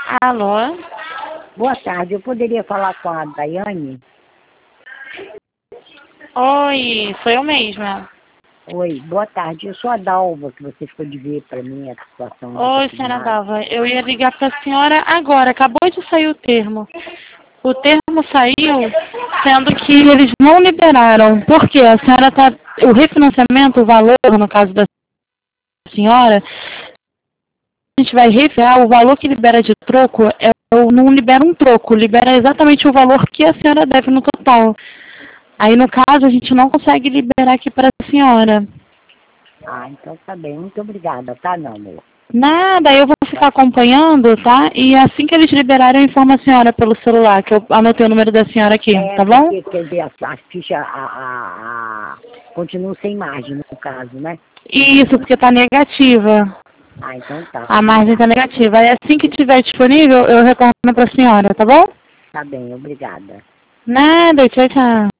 Alô? Boa tarde, eu poderia falar com a Daiane? Oi, sou eu mesma. Oi, boa tarde, eu sou a Dalva, que você ficou de ver para mim a situação do Oi, senhora veterinário. Dalva. Eu ia ligar para a senhora agora. Acabou de sair o termo. O termo saiu sendo que eles não liberaram. Por quê? A senhora tá. O refinanciamento, o valor, no caso da senhora, a gente vai refiar o valor que libera de troco, não libera um troco, libera exatamente o valor que a senhora deve no total. Aí, no caso, a gente não consegue liberar aqui para a senhora. Ah, então tá bem, muito obrigada, tá, não, amor? Nada, eu vou ficar acompanhando, tá? E assim que eles liberarem, eu informo a senhora pelo celular, que eu anotei o número da senhora aqui, tá bom? Porque, quer dizer, a ficha continua sem margem, no caso, né? Isso, porque tá negativa. Ah, então tá. A margem tá negativa. Aí assim que tiver disponível, eu retorno pra senhora, tá bom? Tá bem, obrigada. Nada, tchau, tchau.